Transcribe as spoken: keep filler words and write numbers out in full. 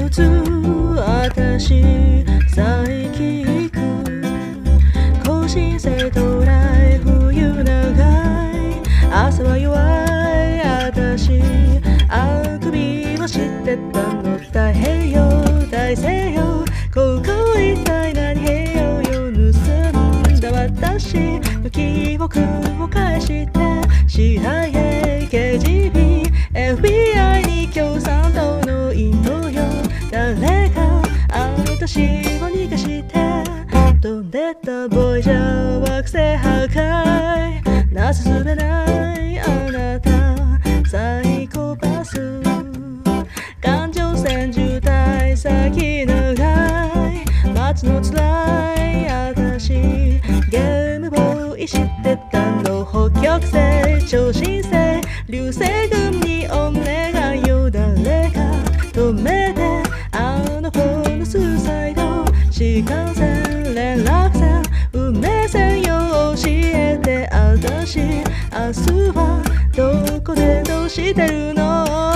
一つ私最近行く更新制ドライ冬長い朝は弱い私あくびをしてたの太平洋大西洋ここ一体何部屋を盗んだ私の記憶を返してシーアイエー ケージービー エフビーアイ に共産党の陰謀よ誰があの年を逃がして飛んでったボイジャー惑星破壊なすすべないあなたサイコパス環状線渋滞先長い街のつらい私ゲームボーイしてたの北極星超新星流星群にお願いよ誰か止めてあの子のスーサイド新幹線連絡線運命線よ教えて私明日はどこでどうしてるの